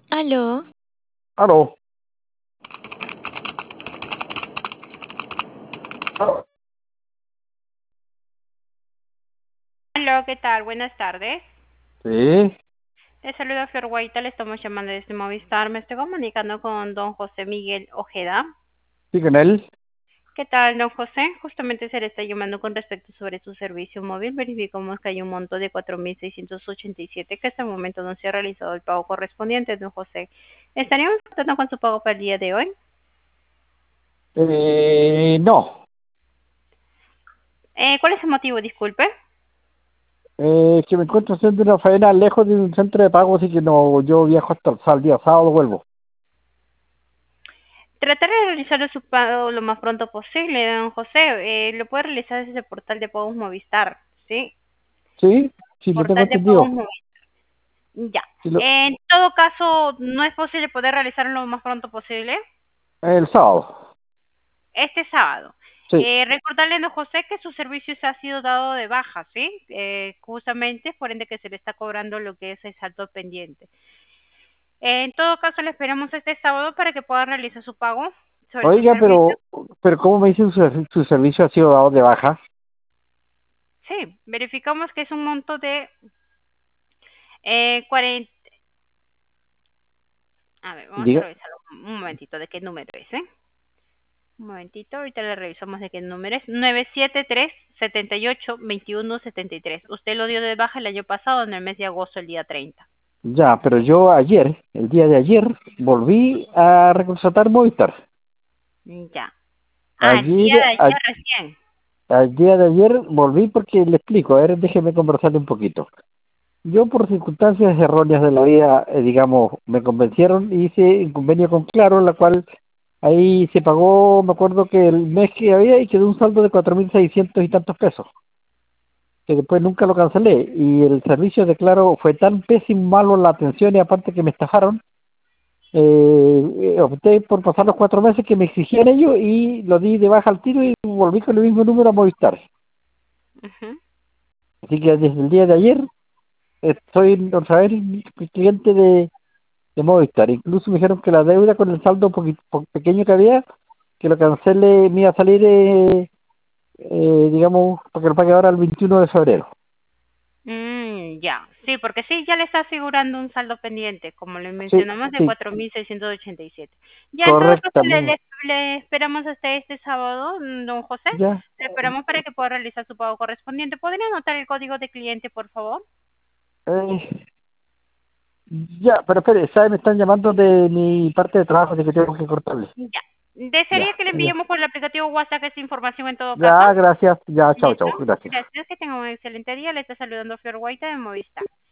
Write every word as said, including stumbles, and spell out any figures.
Aló, Aló. Aló. Hola, ¿qué tal? Buenas tardes. Sí, Les saluda Flor Guaita, le estamos llamando desde Movistar. Me estoy comunicando con don José Miguel Ojeda. sí, con él. ¿Qué tal, don José? Justamente se le está llamando con respecto sobre su servicio móvil. Verificamos que hay un monto de cuatro mil seiscientos ochenta y siete que hasta el momento no se ha realizado el pago correspondiente, don José. ¿Estaríamos contando con su pago para el día de hoy? Eh, no, Eh, ¿cuál es el motivo? Disculpe. eh, que me encuentro haciendo una faena lejos de un centro de pago, así que no, yo viajo hasta el sal- día sábado, vuelvo. Tratar de realizar su pago lo más pronto posible, don José. Eh, lo puede realizar desde el portal de pagos Movistar, ¿sí? Sí, sí, lo tengo Portal de pagos entendido. Movistar. Ya. Sí, lo- En todo caso, ¿no es posible poder realizarlo lo más pronto posible? el sábado. Este sábado. Sí, Eh, recordarle, don José, que su servicio se ha sido dado de baja, ¿sí? Eh, justamente, por ende que se le está cobrando lo que es el saldo pendiente. Eh, en todo caso, le esperamos este sábado para que pueda realizar su pago sobre su oiga, servicio. pero, pero ¿cómo me dice su, ser- su servicio ha sido dado de baja? Sí, verificamos que es un monto de eh, cuarenta. A ver, vamos a Diga, revisarlo un momentito de qué número es, ¿eh? Un momentito, ahorita le revisamos de qué número es. nueve siete tres, setenta y ocho, veintiuno setenta y tres. Usted lo dio de baja el año pasado, en el mes de agosto, el día treinta. ya, pero yo ayer, el día de ayer, volví a recontratar Movistar. Ya. Ah, el día de Ayer, a- ayer recién. al día de ayer volví porque le explico, a ver, déjeme conversarle un poquito. Yo por circunstancias erróneas de la vida, eh, digamos, me convencieron y hice un convenio con Claro, la cual ahí se pagó, me acuerdo que el mes que había y quedó un saldo de cuatro mil seiscientos y tantos pesos, que después nunca lo cancelé. Y el servicio de Claro fue tan pésimo, malo la atención y aparte que me estafaron, eh, eh, opté por pasar los cuatro meses que me exigían ellos y lo di de baja al tiro y volví con el mismo número a Movistar. Ujú. Así que desde el día de ayer estoy otra vez cliente de de Movistar. Incluso me dijeron que la deuda con el saldo poqui- po- pequeño que había, que lo cancele, me iba a salir, eh, eh, digamos, para que lo pague ahora el veintiuno de febrero. Mm, ya. Sí, porque sí, ya le está asegurando un saldo pendiente, como le Sí, mencionamos, de sí, cuatro mil seiscientos ochenta y siete. Ya, en todo caso, le, correctamente. le, le esperamos hasta este sábado, mm, don José. Ya, Le esperamos para que pueda realizar su pago correspondiente. ¿Podría anotar el código de cliente, por favor? eh, ya, pero espere, ¿sabe? Me están llamando de mi parte de trabajo, de que tengo que cortarle. Ya. Ya, ¿Desearía que le ya, enviemos por el aplicativo WhatsApp esta información en todo caso? ya, gracias, ya, chao, Listo. chao, gracias. Gracias. Que tenga un excelente día. Le está saludando Flor Guaita de Movistar.